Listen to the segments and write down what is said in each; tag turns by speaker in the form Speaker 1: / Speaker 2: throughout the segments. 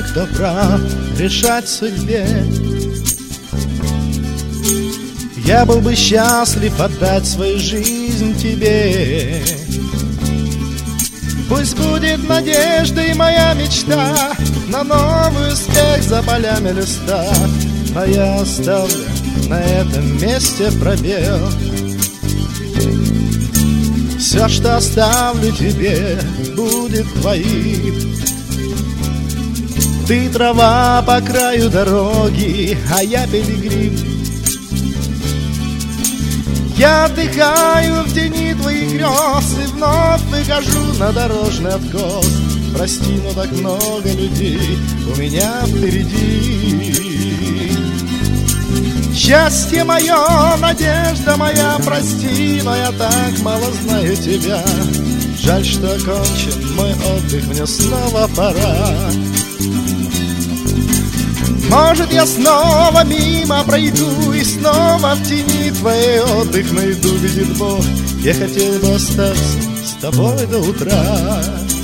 Speaker 1: кто прав решать судьбе. Я был бы счастлив отдать свою жизнь тебе. Пусть будет надеждой моя мечта на новый успех за полями листа, но я оставлю на этом месте пробел. Все, что оставлю тебе, будет твоим. Ты трава по краю дороги, а я пилигрим. Я отдыхаю в тени твоих грез и вновь выхожу на дорожный откос. Прости, но так много людей у меня впереди. Счастье мое, надежда моя, прости, но я так мало знаю тебя. Жаль, что окончен мой отдых, мне снова пора. Может, я снова мимо пройду и снова в тени твоей отдых найду. Видит Бог, я хотел бы остаться с тобой до утра.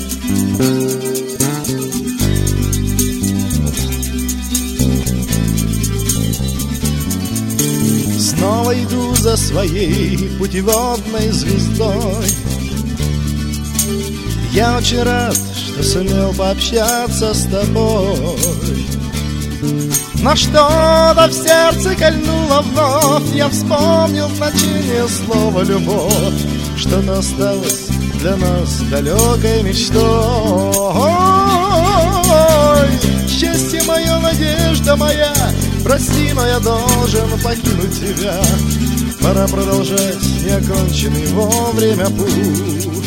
Speaker 1: Снова иду за своей путеводной звездой. Я очень рад, что сумел пообщаться с тобой. Но что-то в сердце кольнуло вновь. Я вспомнил значение слова «любовь». Что-то осталось для нас далекой мечтой. Счастье мое, надежда моя, прости, но я должен покинуть тебя. Пора продолжать неоконченный вовремя путь.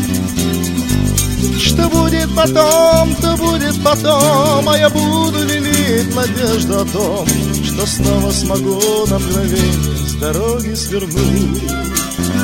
Speaker 1: Что будет потом, то будет потом, а я буду лелеять надежду о том, что снова смогу на мгновение с дороги свернуть.